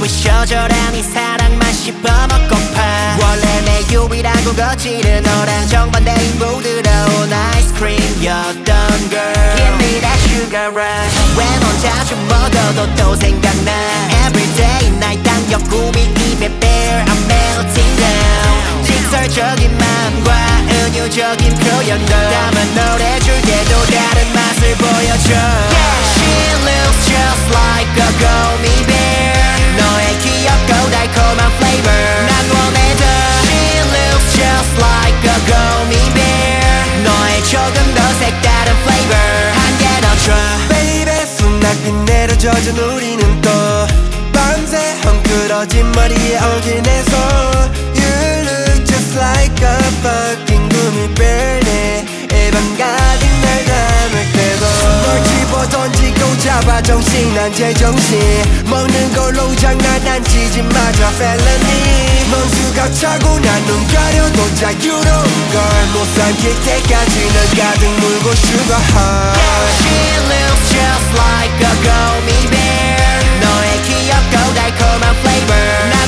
부셔져라 네 사랑만 씹어먹고파 원래 내 유일한 거칠은 너랑 정반대인 부드러운 아이스크림이었던 girl Give me that sugar rush 왜 혼자 좀 먹어도 또 생각나 Everyday 날 당겨 꿈이 입에 bear I'm melting down 직설적인 마음과 은유적인 표현들 담은 노래 줄게 또 다른 맛을 보여줘 Yeah, she looks just like a gummy bear 너의 귀엽고 달콤한 flavor 난 원해 더 She looks just like a gummy bear 너의 조금 더 색다른 flavor 한 개 더 줘 Baby 수납이 내려 젖은 우리는 또 밤새 헝클어진 머리에 얽힌 내 손 You look just like a fucking gummy bear 내 입안 가득 날 담을 때도 널 집어 던지고 잡아 정신한 제정신 먹는 걸로 장난치지 마자 felony 멍수가 차고 난 눈 가려도 자유로운 걸 못 삼킬 때까지 널 가득 물고 sugar high Yeah, she looks just like a gummy bear 너의 귀엽고 달콤한 flavor